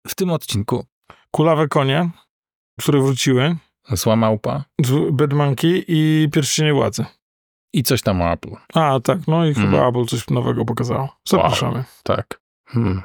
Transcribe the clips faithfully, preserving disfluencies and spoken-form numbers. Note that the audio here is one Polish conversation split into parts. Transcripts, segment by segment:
W tym odcinku Kulawe konie, które wróciły. Zła małpa. Bad Monkey i Pierścienie Władzy. I coś tam o Apple. A, tak. No i Mm. chyba Apple coś nowego pokazało. Zapraszamy. Wow, tak. Hmm.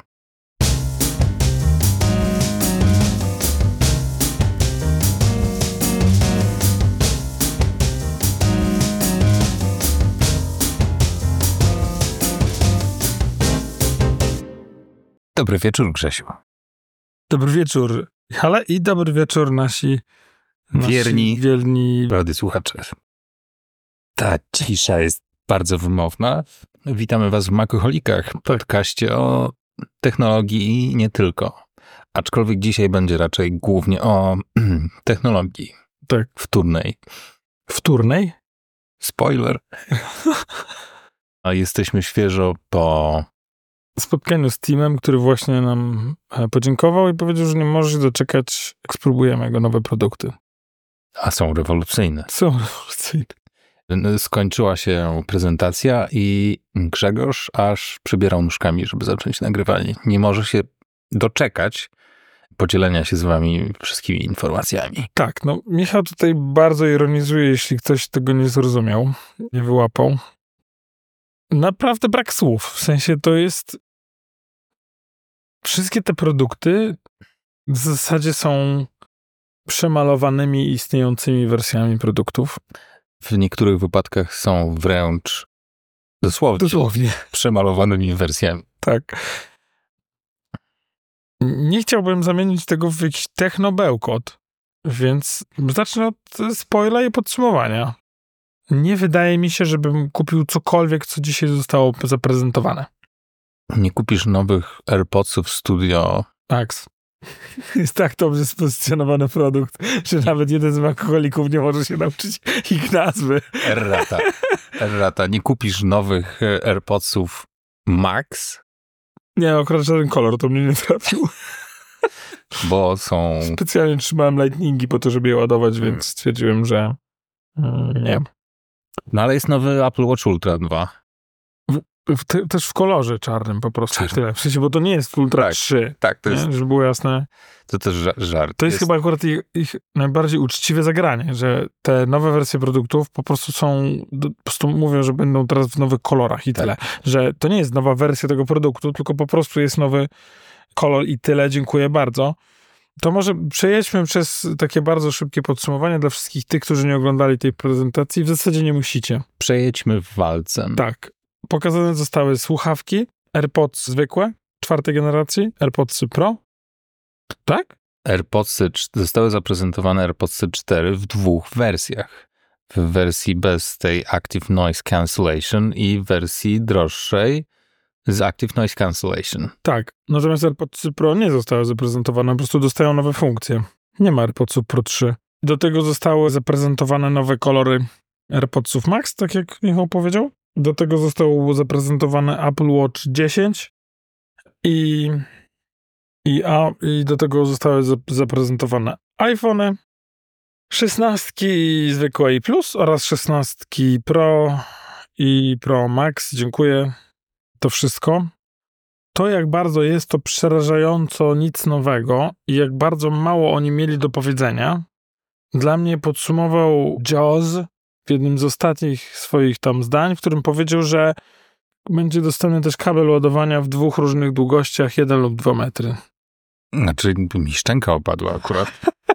Dobry wieczór, Grzesiu. Dobry wieczór, ale i dobry wieczór nasi, nasi Wierni. wierni. Prawdy słuchacze. Ta cisza jest bardzo wymowna. Witamy was w Makoholikach, podcaście o technologii i nie tylko. Aczkolwiek dzisiaj będzie raczej głównie o technologii. Tak. Wtórnej. Wtórnej? Spoiler. A jesteśmy świeżo po Spotkaniu z teamem, który właśnie nam e, podziękował i powiedział, że nie może się doczekać, jak spróbujemy jego nowe produkty. A są rewolucyjne. Są rewolucyjne. Skończyła się prezentacja i Grzegorz aż przybierał nóżkami, żeby zacząć nagrywanie. Nie może się doczekać podzielenia się z wami wszystkimi informacjami. Tak, no Michał tutaj bardzo ironizuje, jeśli ktoś tego nie zrozumiał, nie wyłapał. Naprawdę brak słów. W sensie to jest... Wszystkie te produkty w zasadzie są przemalowanymi istniejącymi wersjami produktów. W niektórych wypadkach są wręcz dosłownie, Dosłownie. przemalowanymi wersjami. Tak. Nie chciałbym zamienić tego w jakiś technobełkot, więc zacznę od spoila i podsumowania. Nie wydaje mi się, żebym kupił cokolwiek, co dzisiaj zostało zaprezentowane. Nie kupisz nowych AirPodsów Studio. Max. Jest tak dobrze spozycjonowany produkt, że nawet jeden z alkoholików nie może się nauczyć ich nazwy. Errata. Errata. Nie kupisz nowych AirPodsów Max, Nie, akurat żaden kolor to mnie nie trafił. bo są... Specjalnie trzymałem lightningi po to, żeby je ładować, więc stwierdziłem, że mm, nie. No ale jest nowy Apple Watch Ultra dwa. W, te, też w kolorze czarnym po prostu. Czarnym. Tyle. W sensie, bo to nie jest Ultra Tak, trzy. Tak, to jest, Nie? Żeby było jasne. to też ża- żart. To jest, chyba akurat ich, ich najbardziej uczciwe zagranie, że te nowe wersje produktów po prostu są, do- po prostu mówią, że będą teraz w nowych kolorach i Tak. tyle. Że to nie jest nowa wersja tego produktu, tylko po prostu jest nowy kolor i tyle. Dziękuję bardzo. To może przejedźmy przez takie bardzo szybkie podsumowanie dla wszystkich tych, którzy nie oglądali tej prezentacji. W zasadzie nie musicie. Przejedźmy walcem. Tak. Pokazane zostały słuchawki, AirPods zwykłe, czwartej generacji, AirPods Pro. Tak? AirPodsy, cz- zostały zaprezentowane AirPodsy cztery w dwóch wersjach. W wersji bez tej Active Noise Cancellation i w wersji droższej z Active Noise Cancellation. Tak. Natomiast AirPods Pro nie zostały zaprezentowane, po prostu dostają nowe funkcje. Nie ma AirPods Pro trzy. Do tego zostały zaprezentowane nowe kolory AirPodsów Max, tak jak Michał powiedział. Do tego zostało zaprezentowane Apple Watch dziesięć i, i, a, i do tego zostały za- zaprezentowane iPhony, szesnastki zwykłe i Plus oraz szesnastki Pro i Pro Max. Dziękuję. To wszystko. To, jak bardzo jest to przerażająco nic nowego i jak bardzo mało oni mieli do powiedzenia, dla mnie podsumował Jaws w jednym z ostatnich swoich tam zdań, w którym powiedział, że będzie dostępny też kabel ładowania w dwóch różnych długościach, jeden lub dwa metry. Znaczy, mi szczęka opadła akurat.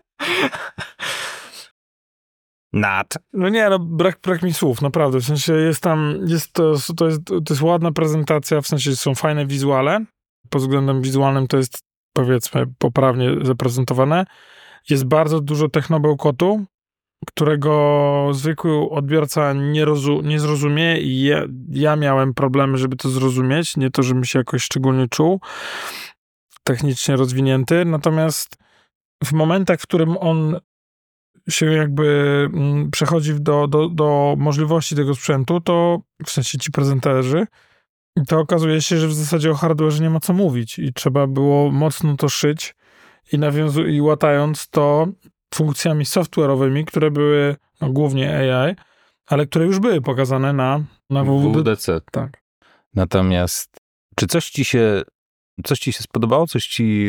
Nat. No nie, no brak, brak mi słów, naprawdę. W sensie jest tam, jest to, to, jest, to jest ładna prezentacja, w sensie są fajne wizuale. Pod względem wizualnym to jest, powiedzmy, poprawnie zaprezentowane. Jest bardzo dużo technobełkotu, którego zwykły odbiorca nie, rozu, nie zrozumie i ja, ja miałem problemy, żeby to zrozumieć. Nie to, żebym się jakoś szczególnie czuł technicznie rozwinięty. Natomiast w momentach, w którym on się jakby mm, przechodzi do, do, do możliwości tego sprzętu, to w sensie ci prezenterzy, to okazuje się, że w zasadzie o hardware'ze nie ma co mówić i trzeba było mocno to szyć i nawiązu- i łatając to funkcjami software'owymi, które były no, głównie A I, ale które już były pokazane na, na W W D C. W W D C. Tak. Natomiast czy coś ci się coś ci się spodobało? Coś ci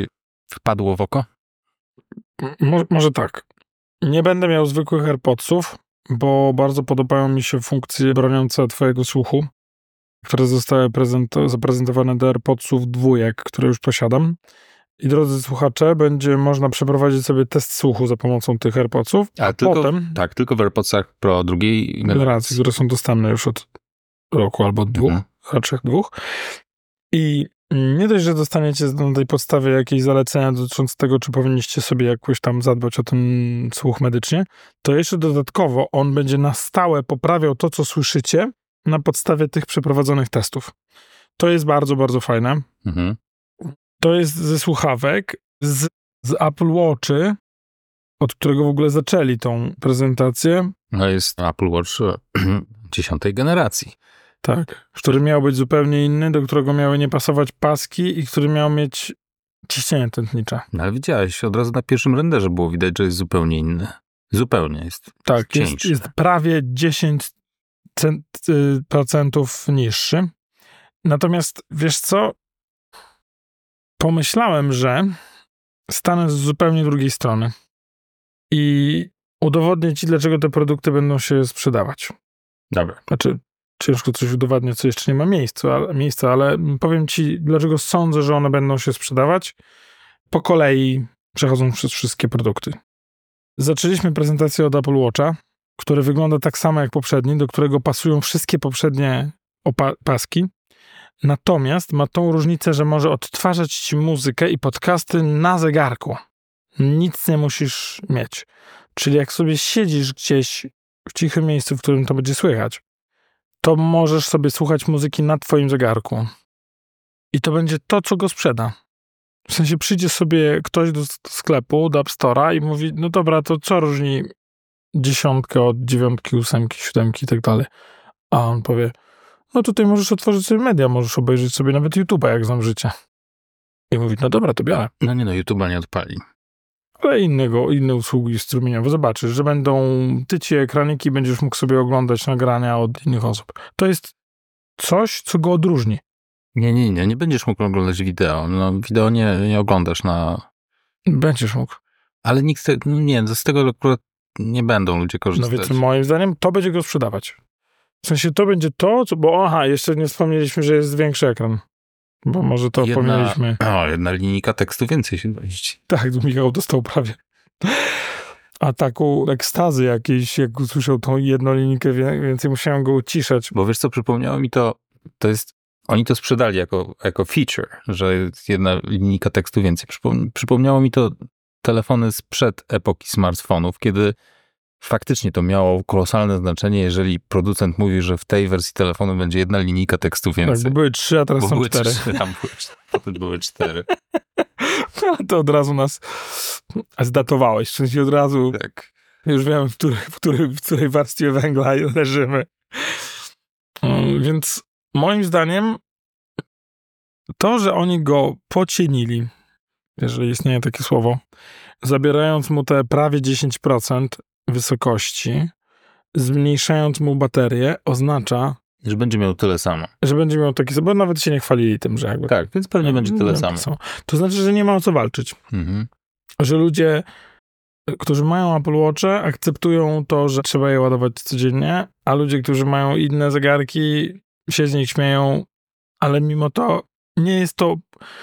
Wpadło w oko? Mo- może tak. Nie będę miał zwykłych AirPodsów, bo bardzo podobają mi się funkcje broniące twojego słuchu, które zostały prezent- zaprezentowane do AirPodsów dwójek, które już posiadam. I drodzy słuchacze, będzie można przeprowadzić sobie test słuchu za pomocą tych AirPodsów, a, A tylko, potem tak, tylko w AirPodsach Pro drugiej generacji, generacji. które są dostępne już od roku albo od dwóch, Mhm. raczej dwóch. I nie dość, że dostaniecie na tej podstawie jakieś zalecenia dotyczące tego, czy powinniście sobie jakoś tam zadbać o ten słuch medycznie, to jeszcze dodatkowo on będzie na stałe poprawiał to, co słyszycie na podstawie tych przeprowadzonych testów. To jest bardzo, bardzo fajne. Mhm. To jest ze słuchawek, z, z Apple Watchy, od którego w ogóle zaczęli tą prezentację. No jest Apple Watch dziesiątej generacji. Tak, który miał być zupełnie inny, do którego miały nie pasować paski i który miał mieć ciśnienie tętnicze. No ale widziałeś, od razu na pierwszym renderze było widać, że jest zupełnie inny. Zupełnie jest. Tak, jest, cieńszy. jest prawie dziesięć procent niższy. Natomiast wiesz co? Pomyślałem, że stanę z zupełnie drugiej strony i udowodnię ci, dlaczego te produkty będą się sprzedawać. Dobra. Znaczy, ciężko coś udowadniać, co jeszcze nie ma miejsca, ale, miejsca, ale powiem ci, dlaczego sądzę, że one będą się sprzedawać. Po kolei przechodzą przez wszystkie produkty. Zaczęliśmy prezentację od Apple Watcha, który wygląda tak samo jak poprzedni, do którego pasują wszystkie poprzednie opa- paski. Natomiast ma tą różnicę, że może odtwarzać ci muzykę i podcasty na zegarku. Nic nie musisz mieć. Czyli jak sobie siedzisz gdzieś w cichym miejscu, w którym to będzie słychać, to możesz sobie słuchać muzyki na twoim zegarku. I to będzie to, co go sprzeda. W sensie przyjdzie sobie ktoś do sklepu, do App Store'a i mówi, no dobra, to co różni dziesiątkę od dziewiątki, ósemki, siódemki i tak dalej. A on powie, no tutaj możesz otworzyć sobie media, możesz obejrzeć sobie nawet YouTube'a, jak znam życie. I mówi, no dobra, to biorę. No nie no, YouTube'a nie odpali. Ale innego, inne usługi strumieniowe. Zobaczysz, że będą tycie ekraniki, będziesz mógł sobie oglądać nagrania od innych osób. To jest coś, co go odróżni. Nie, nie, nie, nie będziesz mógł oglądać wideo. No wideo nie, nie oglądasz na... Będziesz mógł. Ale nikt, te, no nie, z tego akurat nie będą ludzie No korzystać. więc moim zdaniem to będzie go sprzedawać. W sensie to będzie to, co, bo aha, jeszcze nie wspomnieliśmy, że jest większy ekran. Bo może to jedna, pomyliśmy. O, jedna linijka tekstu więcej się mieści. Tak, tu Michał dostał prawie ataku ekstazy jakiejś, jak usłyszał tą jedną linijkę więcej, musiałem go uciszać. Bo wiesz co, przypomniało mi to, to jest, oni to sprzedali jako, jako feature, że jest jedna linijka tekstu więcej. Przypom- przypomniało mi to telefony sprzed epoki smartfonów, kiedy faktycznie to miało kolosalne znaczenie, jeżeli producent mówi, że w tej wersji telefonu będzie jedna linijka tekstu więcej. Tak, bo były trzy, a teraz Bo są były cztery. Trzy, tam były, potem były cztery. To od razu nas zdatowałeś, w sensie od razu Tak. już wiem, w, który, w, który, w której warstwie węgla leżymy. Um, więc moim zdaniem to, że oni go pocienili, jeżeli istnieje takie słowo, zabierając mu te prawie dziesięć procent wysokości, zmniejszając mu baterię, oznacza, Że będzie miał tyle samo. że będzie miał taki sam, bo nawet się nie chwalili tym, że jakby... Tak, więc pewnie będzie tyle No, samo. To, to znaczy, że nie ma o co walczyć. Mhm. Że ludzie, którzy mają Apple Watche, akceptują to, że trzeba je ładować codziennie, a ludzie, którzy mają inne zegarki, się z nich śmieją, ale mimo to nie jest to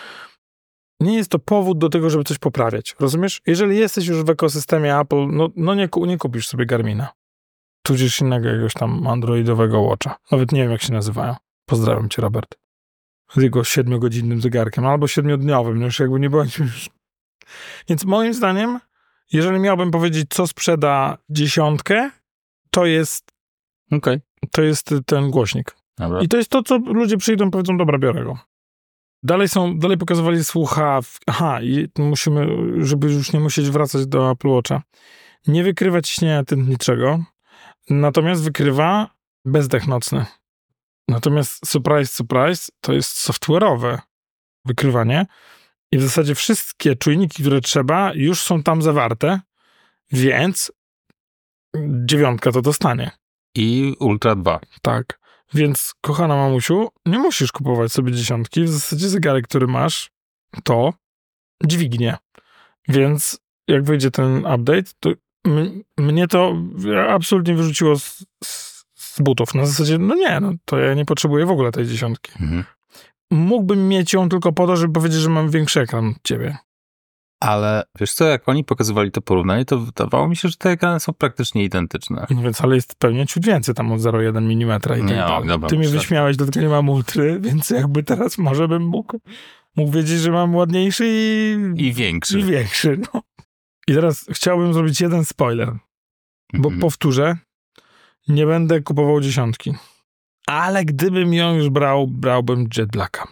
nie jest to powód do tego, żeby coś poprawiać. Rozumiesz? Jeżeli jesteś już w ekosystemie Apple, no, no nie, nie kupisz sobie Garmina. Tudzież innego jakiegoś tam androidowego watcha. Nawet nie wiem, jak się nazywają. Pozdrawiam cię, Robert. Z jego siedmiogodzinnym zegarkiem, albo siedmiodniowym, no już jakby nie bądźmy już. Więc moim zdaniem, jeżeli miałbym powiedzieć, co sprzeda dziesiątkę, to jest Okej. to jest ten głośnik. Dobra. I to jest to, co ludzie przyjdą i powiedzą, dobra, biorę go. Dalej są, dalej pokazywali słuchawki. Aha, i musimy, żeby już nie musieć wracać do Apple Watcha. Nie wykrywa ciśnienia tętniczego, natomiast wykrywa bezdech nocny. Natomiast surprise, surprise, to jest software'owe wykrywanie i w zasadzie wszystkie czujniki, które trzeba, już są tam zawarte, więc dziewiątka to dostanie. I Ultra dwa. Tak. Więc, kochana mamusiu, nie musisz kupować sobie dziesiątki. W zasadzie zegarek, który masz, to dźwignię. Więc jak wyjdzie ten update, to m- mnie to absolutnie wyrzuciło z, z, z butów. Na zasadzie, no nie, no to ja nie potrzebuję w ogóle tej dziesiątki. Mhm. Mógłbym mieć ją tylko po to, żeby powiedzieć, że mam większy ekran od ciebie. Ale wiesz co, jak oni pokazywali to porównanie, to wydawało mi się, że te ekrany są praktycznie identyczne. No więc, ale jest pewnie ciut więcej tam od zero przecinek jeden milimetra i tak Nie, dalej. dobra, Ty mnie myślę. wyśmiałeś, dlatego nie mam ultry, więc jakby teraz może bym mógł, mógł wiedzieć, że mam ładniejszy i, I większy. i większy. No. I teraz chciałbym zrobić jeden spoiler, bo Mhm. powtórzę, nie będę kupował dziesiątki. Ale gdybym ją już brał, brałbym Jet Blacka.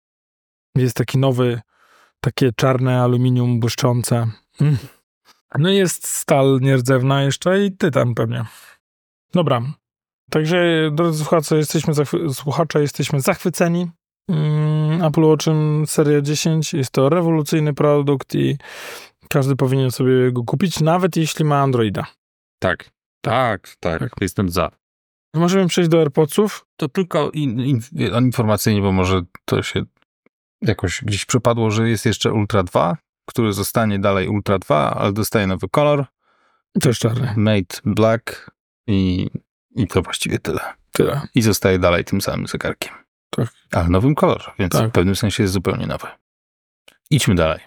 Jest taki nowy, takie czarne aluminium błyszczące. Mm. No i jest stal nierdzewna jeszcze i tytan pewnie. Dobra. Także, drodzy słuchacze, jesteśmy, zachwy- słuchacze, jesteśmy zachwyceni mm, Apple Watchem Seria dziesięć. Jest to rewolucyjny produkt i każdy powinien sobie go kupić, nawet jeśli ma Androida. Tak, tak, tak, Tak. jestem za. Możemy przejść do AirPodsów. To tylko in, in, informacyjnie, bo może to się jakoś gdzieś przepadło, że jest jeszcze Ultra dwa, który zostanie dalej Ultra dwa, ale dostaje nowy kolor. Też czarny. Mate Black i, i to właściwie tyle. Tyle. I zostaje dalej tym samym zegarkiem. Tak. Ale w nowym kolorze, więc Tak. w pewnym sensie jest zupełnie nowy. Idźmy dalej.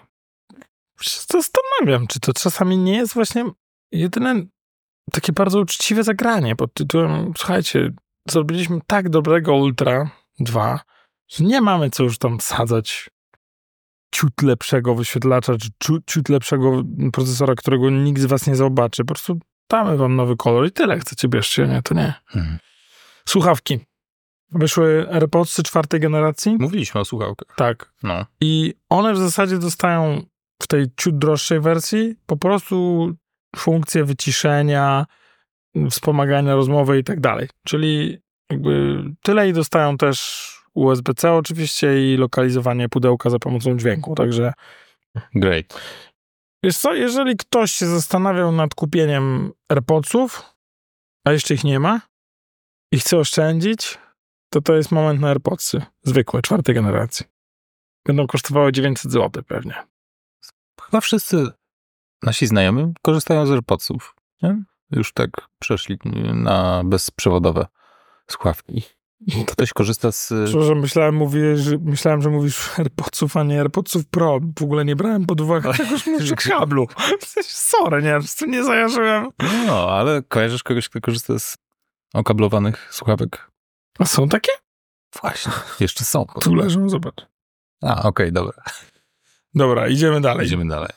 Się zastanawiam, czy to czasami nie jest właśnie jedyne takie bardzo uczciwe zagranie pod tytułem, słuchajcie, zrobiliśmy tak dobrego Ultra dwa, że nie mamy co już tam sadzać ciut lepszego wyświetlacza, czy ciut, ciut lepszego procesora, którego nikt z was nie zobaczy. Po prostu damy wam nowy kolor i tyle. Chcecie, bierzcie, nie? To nie. Hmm. Słuchawki. Wyszły AirPodsy czwartej generacji. Mówiliśmy o słuchawkach. Tak. No. I one w zasadzie dostają w tej ciut droższej wersji po prostu funkcję wyciszenia, wspomagania rozmowy i tak dalej. Czyli jakby tyle i dostają też U S B C oczywiście i lokalizowanie pudełka za pomocą dźwięku. Także Great. wiesz co, jeżeli ktoś się zastanawiał nad kupieniem AirPodsów, a jeszcze ich nie ma i chce oszczędzić, to to jest moment na AirPodsy. Zwykłe, czwartej generacji. Będą kosztowały dziewięćset złotych pewnie. Chyba wszyscy nasi znajomi korzystają z AirPodsów. Nie? Już tak przeszli na bezprzewodowe słuchawki. Ktoś korzysta z... Szczerze, myślałem, mówię, że, myślałem, że mówisz AirPodsów, a nie AirPodsów Pro. W ogóle nie brałem pod uwagę tegoż mówisz kablu. Sorry, nie, po nie zajarzyłem. No, ale kojarzysz kogoś, kto korzysta z okablowanych słuchawek? A są takie? Właśnie. Jeszcze są. Tu leżą, zobacz. A, okej, okay, dobra. Dobra, idziemy dalej. Idziemy dalej.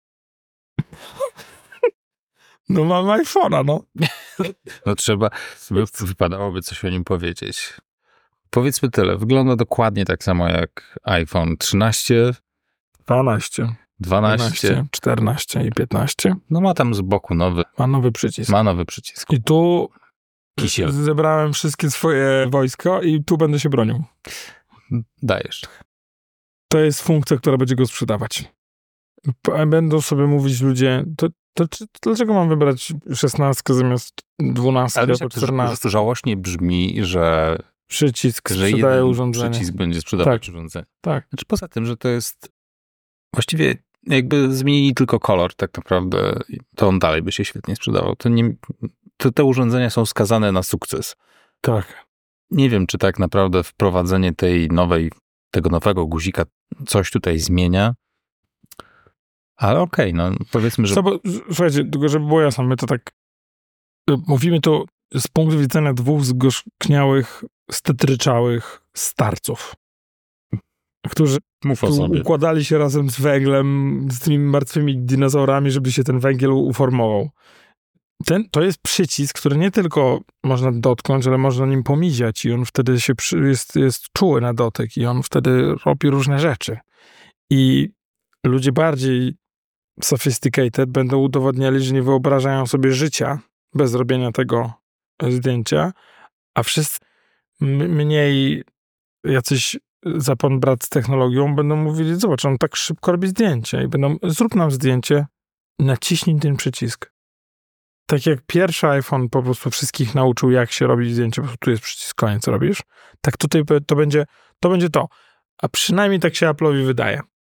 No mam iPhone'a, no. No trzeba, wypadałoby coś o nim powiedzieć. Powiedzmy tyle, wygląda dokładnie tak samo jak iPhone trzynaście, dwanaście, dwanaście, czternaście i piętnaście. No ma tam z boku nowy, Ma nowy przycisk. ma nowy przycisk. I tu Kisiel. zebrałem wszystkie swoje wojsko i tu będę się bronił. Dajesz. To jest funkcja, która będzie go sprzedawać. P- Będą sobie mówić ludzie, to, to, czy- dlaczego mam wybrać szesnastkę zamiast dwunastki Ale wiesz, albo jak to, że czternastki? to żałośnie brzmi, że, Przycisk że sprzedaje jeden urządzenie. przycisk będzie sprzedawać Tak. urządzenie. Tak. Znaczy poza tym, że to jest właściwie jakby zmienili tylko kolor tak naprawdę, to on dalej by się świetnie sprzedawał. To nie, to te urządzenia są skazane na sukces. Tak. Nie wiem, czy tak naprawdę wprowadzenie tej nowej, tego nowego guzika coś tutaj zmienia, ale okej, okay, no powiedzmy, że... Co, bo, słuchajcie, tylko żeby było jasne, my to tak y, mówimy to z punktu widzenia dwóch zgorzkniałych, stetryczałych starców, którzy Mów o tu sobie. układali się razem z węglem, z tymi martwymi dinozaurami, żeby się ten węgiel uformował. Ten, to jest przycisk, który nie tylko można dotknąć, ale można nim pomiziać i on wtedy się przy, jest, jest czuły na dotyk i on wtedy robi różne rzeczy. I ludzie bardziej sophisticated będą udowodniali, że nie wyobrażają sobie życia bez robienia tego zdjęcia, a wszyscy m- mniej jacyś zapon brat z technologią będą mówili, zobacz, on tak szybko robi zdjęcie i będą, zrób nam zdjęcie, naciśnij ten przycisk. Tak jak pierwszy iPhone po prostu wszystkich nauczył, jak się robi zdjęcie, po prostu tu jest przycisk, koniec robisz, tak tutaj to będzie to. Będzie to. A przynajmniej tak się Apple'owi wydaje.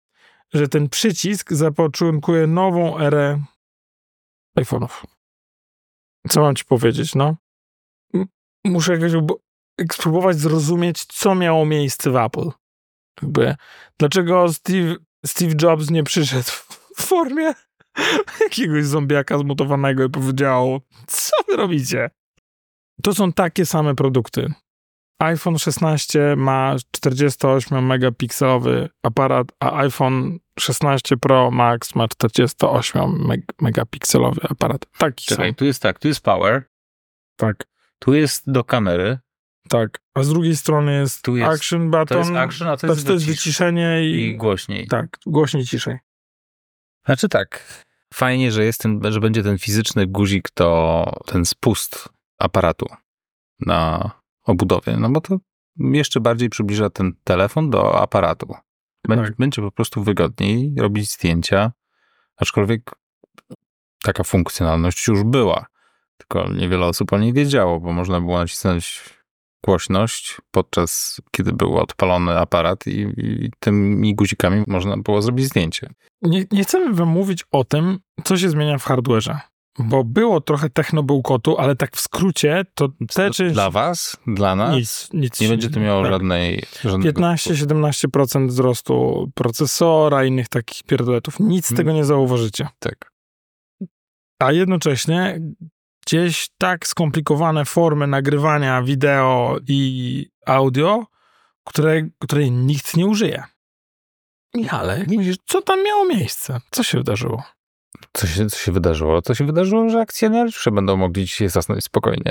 że ten przycisk zapoczątkuje nową erę iPhone'ów. Co mam ci powiedzieć, no? M- muszę jakoś obo- spróbować zrozumieć, co miało miejsce w Apple. Jakby, dlaczego Steve, Steve Jobs nie przyszedł w formie jakiegoś zombiaka zmutowanego i powiedział, co wy robicie? To są takie same produkty. iPhone szesnaście ma czterdziestoośmiomegapikselowy aparat, a iPhone szesnaście Pro Max ma czterdziestoośmiomegapikselowy aparat. Taki Czekaj, sam. tu jest tak, tu jest power, Tak, tu jest do kamery, tak. A z drugiej strony jest, Tu jest- action button, to jest action, a to to jest, to jest wycisz- wyciszenie i, i głośniej. tak, głośniej, ciszej. Znaczy tak, fajnie, że jest ten, że będzie ten fizyczny guzik, to ten spust aparatu na obudowie, no bo to jeszcze bardziej przybliża ten telefon do aparatu. Będzie, Tak. będzie po prostu wygodniej robić zdjęcia, aczkolwiek taka funkcjonalność już była, tylko niewiele osób o niej wiedziało, bo można było nacisnąć głośność, podczas kiedy był odpalony aparat i, i tymi guzikami można było zrobić zdjęcie. Nie, nie chcemy wam mówić o tym, co się zmienia w hardware'ze, bo było trochę techno-bełkotu, ale tak w skrócie, to te czy... Dla was, dla nas, Nic, nic. nie będzie to miało tak. żadnej... żadnego... piętnaście do siedemnastu procent wzrostu procesora, innych takich pierdoletów. Nic z Hmm. tego nie zauważycie. Tak. A jednocześnie gdzieś tak skomplikowane formy nagrywania wideo i audio, które, której nikt nie użyje. Michale, myślisz, co tam miało miejsce? Co się wydarzyło? Co się, co się wydarzyło? Co się wydarzyło, że akcjonariusze będą mogli dzisiaj zasnąć spokojnie.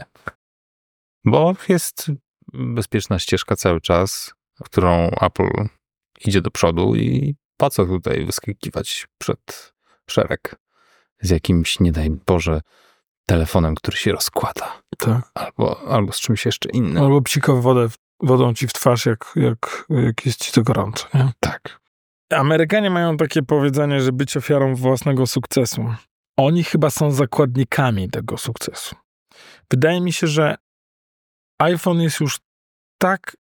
Bo jest bezpieczna ścieżka cały czas, w którą Apple idzie do przodu i po co tutaj wyskakiwać przed szereg z jakimś, nie daj Boże, telefonem, który się rozkłada. Tak. Albo, albo z czymś jeszcze innym. Albo psika wodę, wodą ci w twarz, jak, jak, jak jest ci to gorąco. Nie? Tak. Amerykanie mają takie powiedzenie, że być ofiarą własnego sukcesu. Oni chyba są zakładnikami tego sukcesu. Wydaje mi się, że iPhone jest już tak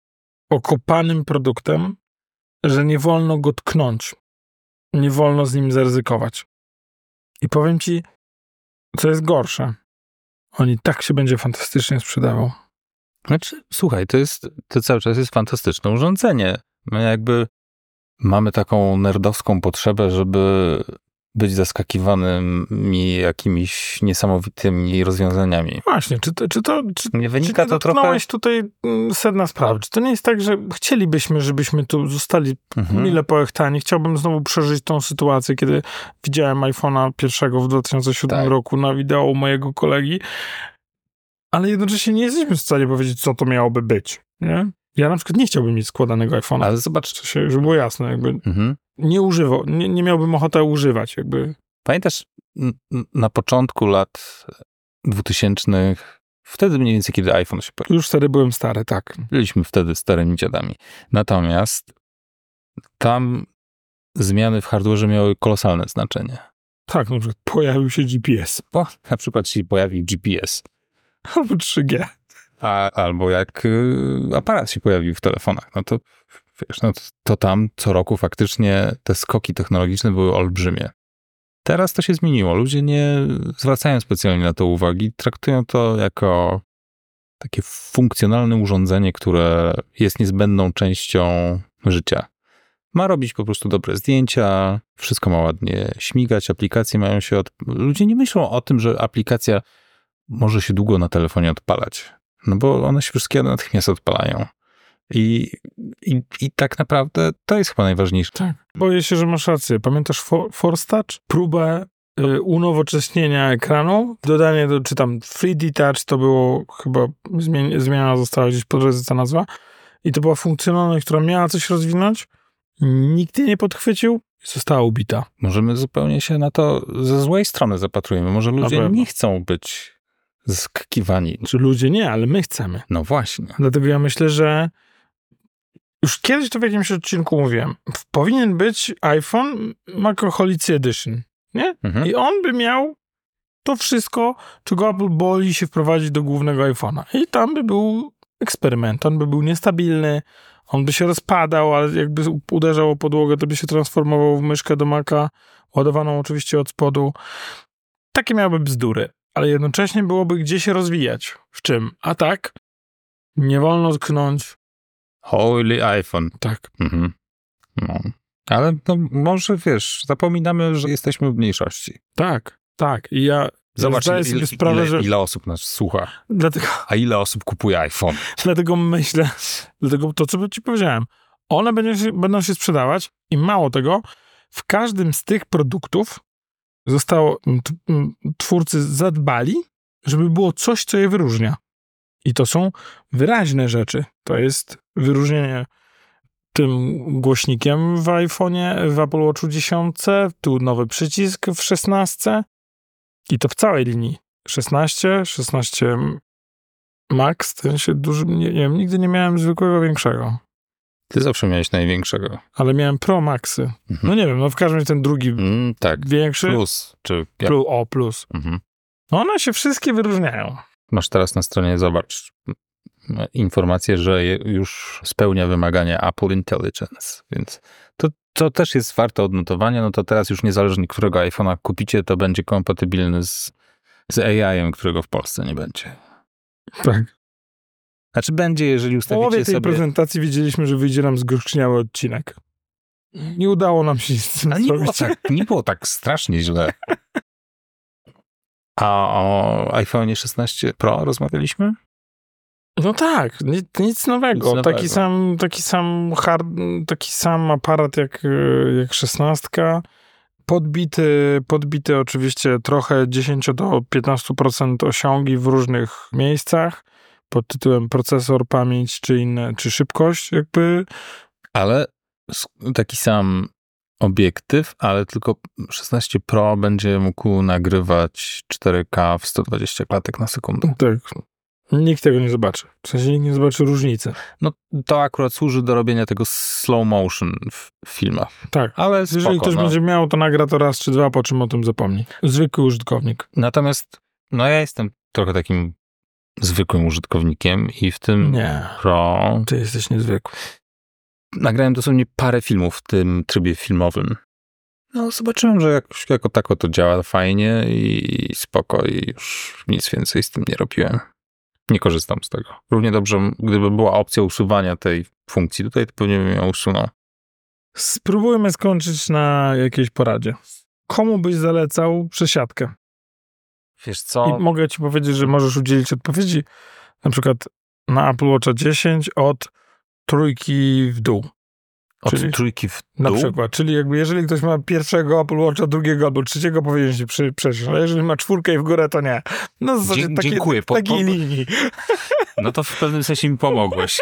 okopanym produktem, że nie wolno go tknąć. Nie wolno z nim zaryzykować. I powiem ci, co jest gorsze. On i tak się będzie fantastycznie sprzedawał. Znaczy, słuchaj, to jest, to cały czas jest fantastyczne urządzenie. My jakby mamy taką nerdowską potrzebę, żeby być zaskakiwanymi jakimiś niesamowitymi rozwiązaniami. Właśnie, czy to... Czy to czy, Nie czy wynika nie to trochę... dotknąłeś tutaj mm, sedna sprawy? Czy to nie jest tak, że chcielibyśmy, żebyśmy tu zostali Mhm. mile poechtani? Chciałbym znowu przeżyć tą sytuację, kiedy widziałem iPhone'a pierwszego w dwa tysiące siódmym Tak. roku na wideo u mojego kolegi, ale jednocześnie nie jesteśmy w stanie powiedzieć, co to miałoby być. Nie? Ja na przykład nie chciałbym mieć składanego iPhone'a. Ale zobacz... To się, żeby było jasne, jakby Mhm. nie używał, nie, nie miałbym ochoty używać, jakby. Pamiętasz n- n- na początku lat dwutysięcznych, wtedy mniej więcej, kiedy iPhone się pojawił, Już wtedy byłem stary, tak. byliśmy wtedy starymi dziadami. Natomiast tam zmiany w hardwareze miały kolosalne znaczenie. Tak, na przykład pojawił się G P S. Bo na przykład się pojawił G P S, Albo trzy G. a, albo jak y, aparat się pojawił w telefonach, no to wiesz, no to, to tam co roku faktycznie te skoki technologiczne były olbrzymie. Teraz to się zmieniło. Ludzie nie zwracają specjalnie na to uwagi. Traktują to jako takie funkcjonalne urządzenie, które jest niezbędną częścią życia. Ma robić po prostu dobre zdjęcia, wszystko ma ładnie śmigać, aplikacje mają się... Od... Ludzie nie myślą o tym, że aplikacja może się długo na telefonie odpalać. No bo one się wszystkie natychmiast odpalają. I, i, i tak naprawdę to jest chyba najważniejsze. Tak. Boję się, że masz rację. Pamiętasz For, Force Touch? Próbę y, unowocześnienia ekranu, dodanie do, czy tam trzy D Touch, to było chyba, zmieni, zmiana została gdzieś po drodze ta nazwa. I to była funkcjonalność, która miała coś rozwinąć. Nikt jej nie podchwycił i została ubita. Możemy zupełnie się na to ze złej strony zapatrujemy. Może ludzie pewno. nie chcą być skakiwani. Czy ludzie nie, ale my chcemy. No właśnie. Dlatego ja myślę, że już kiedyś to w jakimś odcinku mówiłem. Powinien być iPhone Macroholicy Edition, nie? Mhm. I on by miał to wszystko, czego Apple boi się wprowadzić do głównego iPhone'a. I tam by był eksperyment. On by był niestabilny, On by się rozpadał, ale jakby uderzał o podłogę, to by się transformował w myszkę do Maca, ładowaną oczywiście od spodu. Takie miałyby bzdury, ale jednocześnie byłoby gdzie się rozwijać. W czym? A tak, nie wolno tknąć. Holy iPhone. Tak. Mhm. No. Ale no, może, wiesz, zapominamy, że jesteśmy w mniejszości. Tak, tak. I ja Zobacz, zdaję ile, sobie sprawę, ile, że... ile osób nas słucha, Dlatego, a ile osób kupuje iPhone. dlatego myślę, dlatego to, co ci powiedziałem, one będą się, będą się sprzedawać i mało tego, w każdym z tych produktów zostało, t, twórcy zadbali, żeby było coś, co je wyróżnia. I to są wyraźne rzeczy. To jest wyróżnienie tym głośnikiem w iPhone'ie, w Apple Watchu dziesięć, tu nowy przycisk w szesnastce i to w całej linii. szesnaście, szesnaście Max, ten się duży, nie, nie wiem, nigdy nie miałem zwykłego większego. Ty zawsze miałeś największego. Ale miałem Pro Maxy. Mhm. No nie wiem, no w każdym razie ten drugi Mm, tak, większy. plus. Czy jak... Plus, o, plus. Mhm. No one się wszystkie wyróżniają. Masz teraz na stronie, zobacz, informację, że je, już spełnia wymagania Apple Intelligence, więc to, to też jest warte odnotowania. No to teraz już niezależnie, którego iPhone'a kupicie, to będzie kompatybilny z, z A I-em, którego w Polsce nie będzie. Tak. Znaczy będzie, jeżeli W połowie ustawicie tej sobie... wiedzieliśmy, że wyjdzie nam zgorzkniały odcinek. Nie udało nam się z tym Ale nie było, zrobić. tak, nie było tak strasznie źle. A o iPhone'ie szesnaście Pro rozmawialiśmy? No tak, nic, nic nowego. Nic nowego. Taki sam, taki sam hard, taki sam aparat jak, jak szesnastka. Podbity, podbity oczywiście trochę dziesięć do piętnastu procent osiągi w różnych miejscach pod tytułem procesor, pamięć czy inne, czy szybkość jakby. Ale taki sam obiektyw, ale tylko szesnaście Pro będzie mógł nagrywać cztery K w sto dwadzieścia klatek na sekundę. Tak. Nikt tego nie zobaczy. W sensie nikt nie zobaczy różnicy. No to akurat służy do robienia tego slow motion w filmach. Tak. Ale spoko, Jeżeli ktoś no. będzie miał, to nagra to raz czy dwa, po czym o tym zapomni. Zwykły użytkownik. Natomiast no ja jestem trochę takim zwykłym użytkownikiem i w tym Nie. Pro Ty jesteś niezwykły. nagrałem dosłownie parę filmów w tym trybie filmowym. No zobaczyłem, że jak, jako tako to działa fajnie i spoko i już nic więcej z tym nie robiłem. Nie korzystam z tego. Równie dobrze, gdyby była opcja usuwania tej funkcji, tutaj to pewnie bym ją usunął. Spróbujmy skończyć na jakiejś poradzie. Komu byś zalecał przesiadkę? Wiesz co? I mogę ci powiedzieć, że możesz udzielić odpowiedzi na przykład na Apple Watcha dziesięć od trójki w dół. Od czyli- trójki w Na dół? przykład, czyli jakby jeżeli ktoś ma pierwszego Apple Watcha, drugiego albo trzeciego, powinien się przy, przesiąść, ale jeżeli ma czwórkę i w górę, to nie. No w zasadzie Dzie- takie, dziękuję. Po- takiej po- linii. No to w pewnym sensie mi pomogłeś.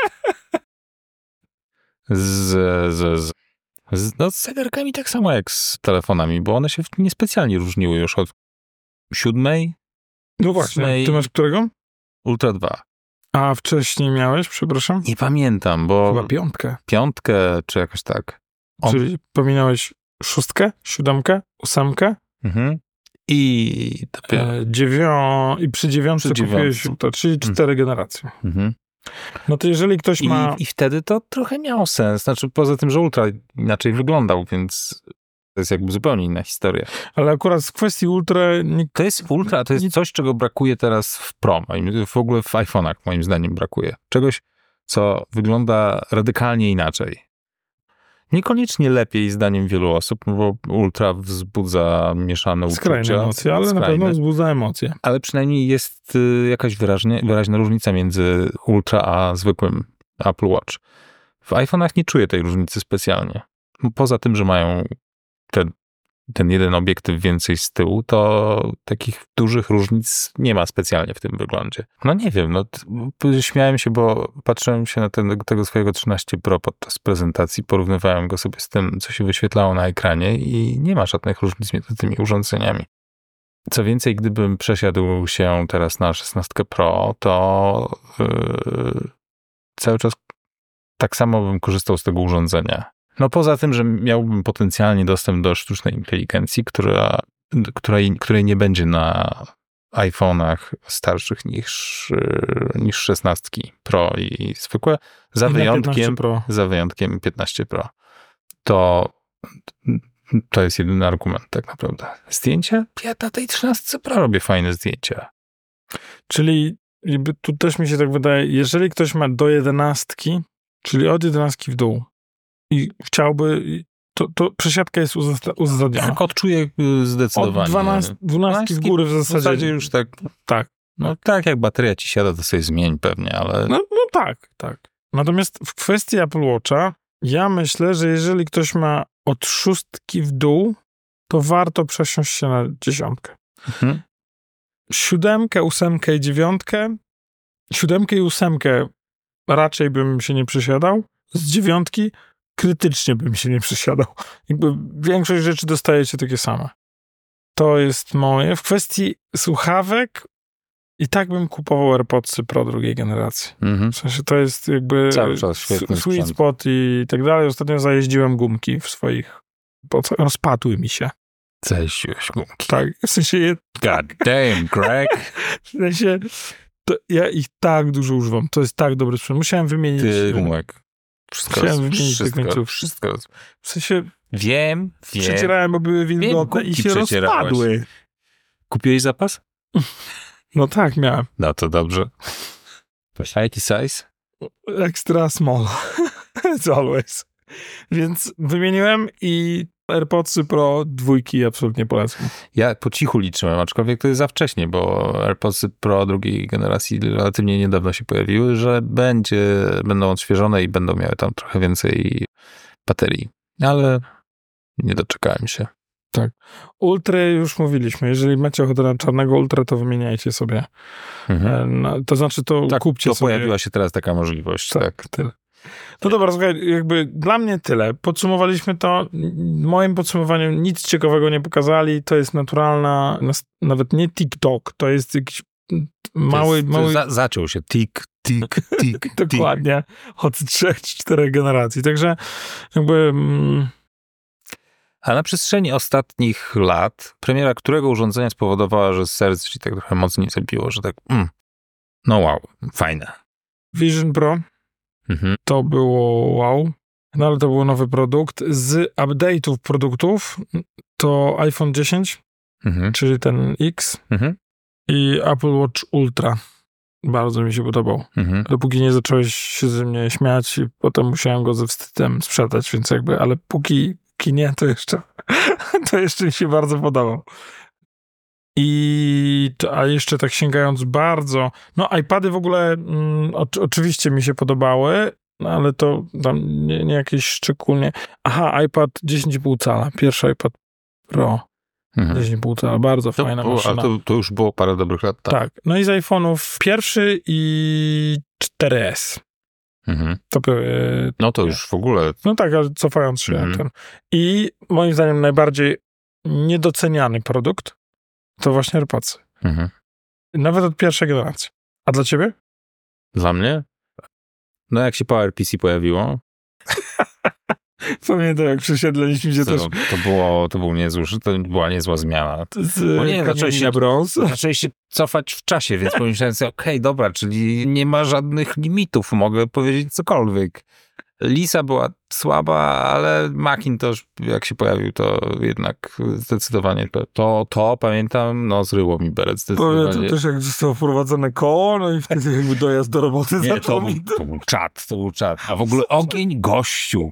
Z, z, z, z, no z zegarkami tak samo jak z telefonami, bo one się niespecjalnie różniły już od siódmej, No właśnie, ósmej- ty masz którego? Ultra dwa. A wcześniej miałeś, przepraszam? Nie pamiętam, bo Chyba piątkę. piątkę czy jakoś tak. O. Czyli pominąłeś szóstkę, siódemkę, ósemkę, Mhm. I dopiero. e, dziewią... i przy dziewiątce Przy kupiłeś dziewiątce. to, czyli cztery generacje. Mhm. No to jeżeli ktoś I, ma... I wtedy to trochę miało sens. Znaczy poza tym, że Ultra inaczej wyglądał, więc to jest jakby zupełnie inna historia. Ale akurat z kwestii ultra nikt... To jest Ultra, to jest coś, czego brakuje teraz w Pro. moim- W ogóle w iPhone'ach moim zdaniem brakuje. Czegoś, co wygląda radykalnie inaczej. Niekoniecznie lepiej zdaniem wielu osób, bo Ultra wzbudza mieszane uczucia. Skrajne emocje, ale na Skrajne. pewno wzbudza emocje. Ale przynajmniej jest y, jakaś wyraźnie, wyraźna różnica między Ultra a zwykłym Apple Watch. W iPhone'ach nie czuję tej różnicy specjalnie. Poza tym, że mają ten, ten jeden obiektyw więcej z tyłu, to takich dużych różnic nie ma specjalnie w tym wyglądzie. No nie wiem, no t- śmiałem się, bo patrzyłem się na ten, tego swojego trzynaście Pro podczas prezentacji, porównywałem go sobie z tym, co się wyświetlało na ekranie i nie ma żadnych różnic między tymi urządzeniami. Co więcej, gdybym przesiadł się teraz na szesnastkę Pro, to yy, cały czas tak samo bym korzystał z tego urządzenia. No poza tym, że miałbym potencjalnie dostęp do sztucznej inteligencji, która, której, której nie będzie na iPhone'ach starszych niż, niż szesnastki Pro i zwykłe, za I wyjątkiem, Pro. za wyjątkiem piętnaście Pro. To, to jest jedyny argument tak naprawdę. Zdjęcia? Ja na tej trzynastce Pro robię fajne zdjęcia. Czyli jakby tu też mi się tak wydaje, jeżeli ktoś ma do jedenastki, czyli od jedenastki w dół i chciałby, to, to przesiadka jest uzasadniona. Tak, odczuję zdecydowanie. Od dwunastki, dwunastki w górę w zasadzie. W zasadzie już tak, tak. No tak, jak bateria ci siada, to sobie zmień pewnie, ale... No, no tak, tak. Natomiast w kwestii Apple Watcha, ja myślę, że jeżeli ktoś ma od szóstki w dół, to warto przesiąść się na dziesiątkę. Mhm. Siódemkę, ósemkę i dziewiątkę. Siódemkę i ósemkę raczej bym się nie przesiadał. Z dziewiątki krytycznie bym się nie przesiadał. Jakby większość rzeczy dostajecie takie same. To jest moje. W kwestii słuchawek i tak bym kupował AirPodsy Pro drugiej generacji. Mhm. W sensie to jest jakby cały czas świetny sweet sprzęt. spot i tak dalej. Ostatnio zajeździłem gumki w swoich... Po co? Rozpadły mi się. Zajeździłeś gumki. Tak, w sensie... Je, God damn, Greg. w sensie... To ja ich tak dużo używam. To jest tak dobry sprzęt. Musiałem wymienić... Ty, gumek. Wszystko, Musiałem roz, wymienić te wszystko, końcówki. wszystko roz... W sensie... Wiem, wiem. Przecierałem, bo były wilgotne Wiem, i się gumki przecierałeś. rozpadły. Kupiłeś zapas? No tak, miałem. No to dobrze. Jaki size? Extra small. As always. Więc wymieniłem i AirPodsy Pro dwójki absolutnie polecam. Ja po cichu liczyłem, aczkolwiek to jest za wcześnie, bo AirPodsy Pro drugiej generacji relatywnie niedawno się pojawiły, że będzie, będą odświeżone i będą miały tam trochę więcej baterii. Ale nie doczekałem się. Tak. Ultra już mówiliśmy. Jeżeli macie ochotę na czarnego Ultra, to wymieniajcie sobie. Mhm. No, to znaczy, to tak, kupcie to sobie. pojawiła się teraz taka możliwość. Tak, tak. Tyle. No dobra, słuchaj, jakby dla mnie tyle. Podsumowaliśmy to. W moim podsumowaniu nic ciekawego nie pokazali. To jest naturalna, nawet nie TikTok, to jest jakiś mały... jest, mały... Za, zaczął się tik, tik, tik. Dokładnie. Od trzech czy czterech generacji. Także jakby... Mm... A na przestrzeni ostatnich lat premiera którego urządzenia spowodowała, że serce ci tak trochę mocniej zabiło, że tak mm, no wow, fajne. Vision Pro. Mhm. To było wow. No ale to był nowy produkt. Z update'ów produktów to iPhone dziesięć, Mhm. czyli ten X Mhm. i Apple Watch Ultra. Bardzo mi się podobał. Mhm. Dopóki nie zacząłeś się ze mnie śmiać i potem musiałem go ze wstydem sprzedać, więc jakby, ale póki, póki nie, to jeszcze to jeszcze mi się bardzo podobał. I to, a jeszcze tak sięgając bardzo, no iPady w ogóle mm, o, oczywiście mi się podobały, no, ale to tam nie, nie jakieś szczególnie. Aha, iPad dziesięć i pół cala, pierwszy iPad Pro. Mhm. dziesięć i pół cala, bardzo To, fajna było, maszyna. ale to, to już było parę dobrych lat. Tak. Tak, no i z iPhone'ów pierwszy i cztery S. Mhm. To były... No to już w ogóle. No tak, ale cofając się. Mhm. Ten. I moim zdaniem najbardziej niedoceniany produkt to właśnie AirPodsy. Mhm. Nawet od pierwszej generacji. A dla ciebie? Dla mnie? No jak się PowerPC pojawiło, Pamiętam, jak przesiedliliśmy się to, też to, było, to był niezły, to była niezła zmiana. z Bo nie, zacząłeś się, na brąz. zacząłeś się cofać w czasie, więc pomyślałem sobie, okej, okay, dobra, czyli nie ma żadnych limitów, mogę powiedzieć cokolwiek. Lisa była słaba, ale Macintosh, jak się pojawił, to jednak zdecydowanie to, to pamiętam, no zryło mi beret zdecydowanie. Pamiętam też, jak zostało wprowadzone koło, no i wtedy jakby dojazd do roboty Nie, zaczął to, był, mi... to był czat, to był czat. A w ogóle ogień gościu.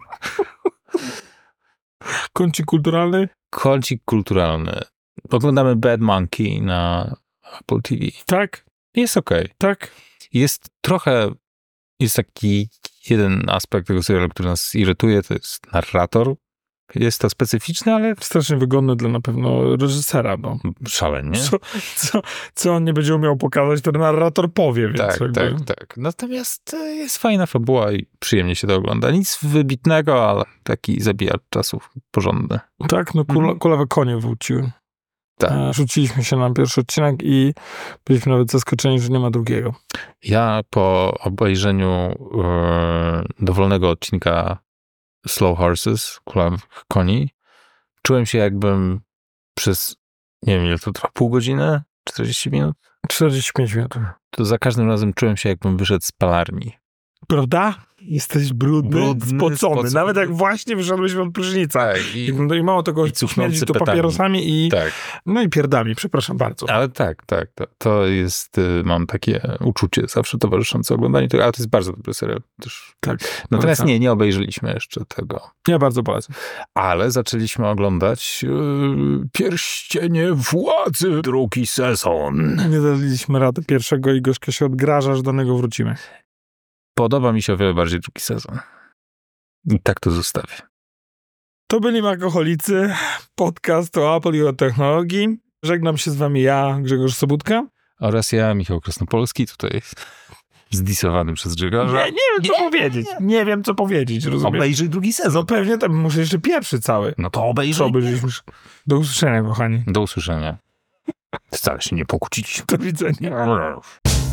Kącik kulturalny? Kącik kulturalny. Oglądamy Bad Monkey na Apple T V. Tak, Jest okej. Okay. tak. Jest trochę, jest taki jeden aspekt tego serialu, który nas irytuje, to jest narrator. Jest to specyficzne, ale Strasznie wygodne dla na pewno reżysera, bo szalenie. co, co, co on nie będzie umiał pokazać, to narrator powie, więc Tak, jakby... tak, tak. Natomiast jest fajna fabuła i przyjemnie się to ogląda. Nic wybitnego, ale taki zabijacz czasów porządny. Tak, no kula, Mhm. kulawe konie wróciły. Tak. E, Rzuciliśmy się na pierwszy odcinek i byliśmy nawet zaskoczeni, że nie ma drugiego. Ja po obejrzeniu e, dowolnego odcinka Slow Horses, Kulawych Koni, czułem się jakbym przez, nie wiem ile to trwa, pół godziny, czterdzieści minut? czterdzieści pięć minut. To za każdym razem czułem się, jakbym wyszedł z palarni. Prawda? Jesteś brudny, Brudny, spocony. spocony. Nawet jak właśnie wyszedłeś od prysznica. Tak. I, No i mało tego, i cuchnący śmierdzi to petami. papierosami i, tak. no i pierdami. Przepraszam bardzo. Ale tak, tak. To, to jest, y, mam takie uczucie zawsze towarzyszące oglądaniu tego, ale to jest bardzo dobry serial. Też. Tak. Natomiast polecam. nie, nie obejrzeliśmy jeszcze tego. Ja bardzo polecam. Ale zaczęliśmy oglądać y, Pierścienie Władzy, drugi sezon. Nie daliśmy rady pierwszego i Gorzka się odgraża, że do niego wrócimy. Podoba mi się o wiele bardziej drugi sezon. I tak to zostawię. To byli Makoholicy, podcast o Apple i o technologii. Żegnam się z wami ja, Grzegorz Sobudka. Oraz ja, Michał Krasnopolski, tutaj zdisowany przez Grzegorza. Nie, nie wiem, co Nie, powiedzieć. Nie wiem, co powiedzieć, rozumiesz? Obejrzyj drugi sezon. No pewnie tam muszę jeszcze pierwszy cały. No to obejrzyj. Co obejrzyliśmy? Do usłyszenia, kochani. Do usłyszenia. Wcale się nie pokłóciliśmy. Do widzenia.